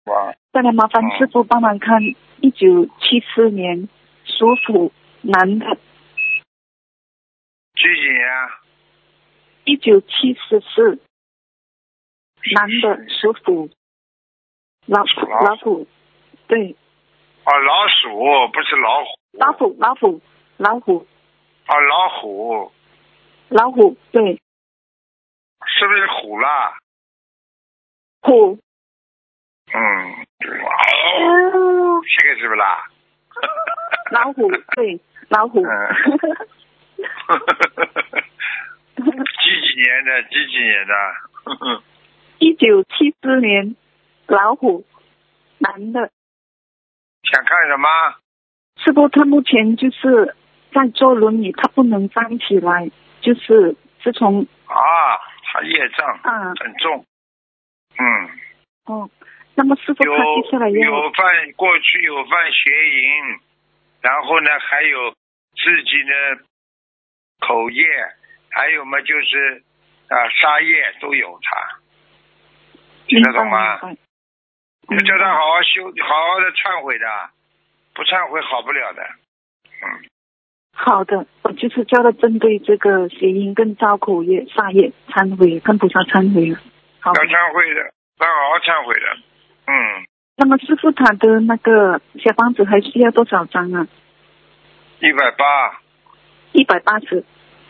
哇， 再来麻烦师傅帮忙看1974年属虎男的。 几几年啊 1974男的属虎，老虎，对， 哦，老鼠不是老虎。 老虎， 哦，老虎， 对， 是不是虎啦？ 虎， 这个是不是啦？ 老虎，对，老虎。 几几年的 1974年老虎男的。 想看什么？ 师傅他目前就是在坐轮椅，他不能站起来，就是自从他业障很重。 那么师傅他接下来过去有犯邪淫，然后呢还有自己的口业，还有嘛就是杀业都有他，听得懂吗？要叫他好好修，好好的忏悔的，不忏悔好不了的。 好的，我就是叫他针对这个邪淫跟造口业、杀业忏悔，跟菩萨忏悔了。好的， 要忏悔的，要好好忏悔的。 那么师傅他的那个小房子还需要多少张啊 ？180。 180。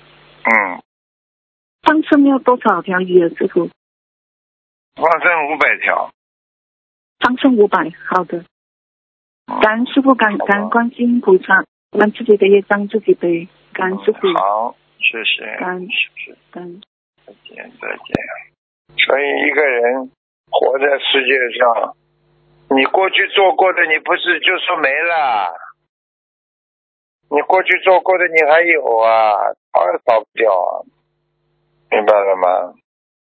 放生要多少条鱼啊，师傅？ 放生500条。 放生500，好的。感恩师傅，感恩观世音菩萨，我们自己的业障自己背，感恩师傅。 好，谢谢。 感恩。 再见。所以一个人活在世界上，你过去做过的，你不是就说没了？你过去做过的，你还有啊，逃不掉啊，明白了吗？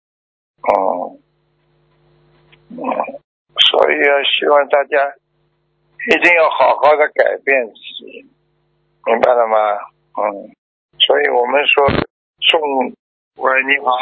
所以希望大家一定要好好的改变自己，明白了吗？所以我们说喂，你好。